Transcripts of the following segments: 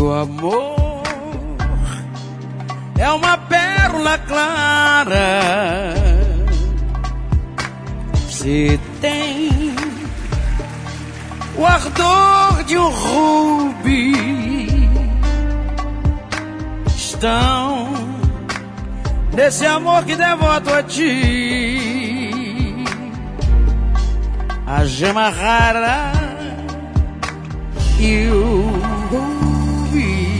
O amor é uma pérola clara. Se tem o ardor de um rubi, estão nesse amor que devoto a ti. A gema rara e o rubi.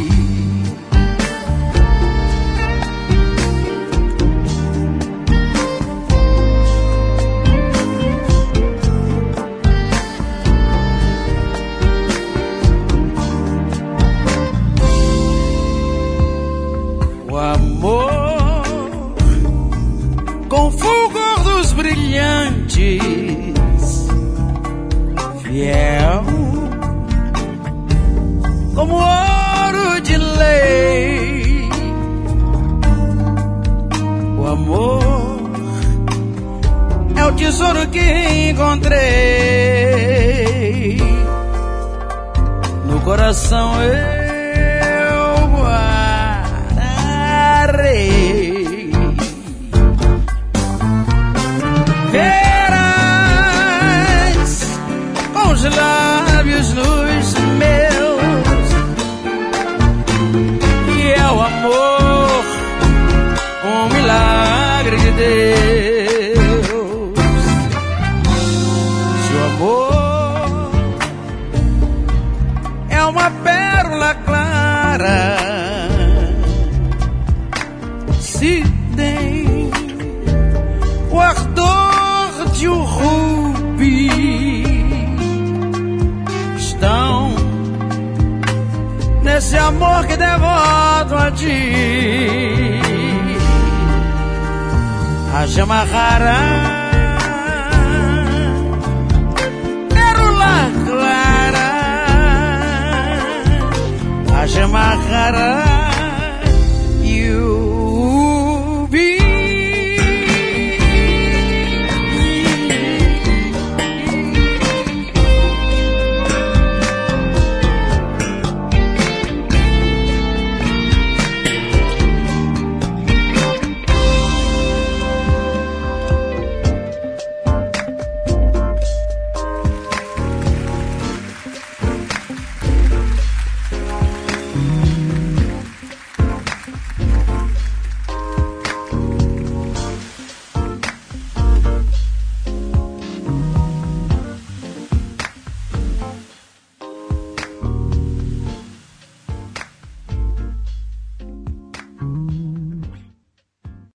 O amor com fulgor dos brilhantes, fiel como ouro de lei. O amor é o tesouro que encontrei no coração. Eu guardarei. Verás com os lábios nos meus que é o amor, um milagre de Deus. Se o amor é uma pérola clara, se tem o ardor de um rubi, estão nesse amor que devoto a ti. A gema rara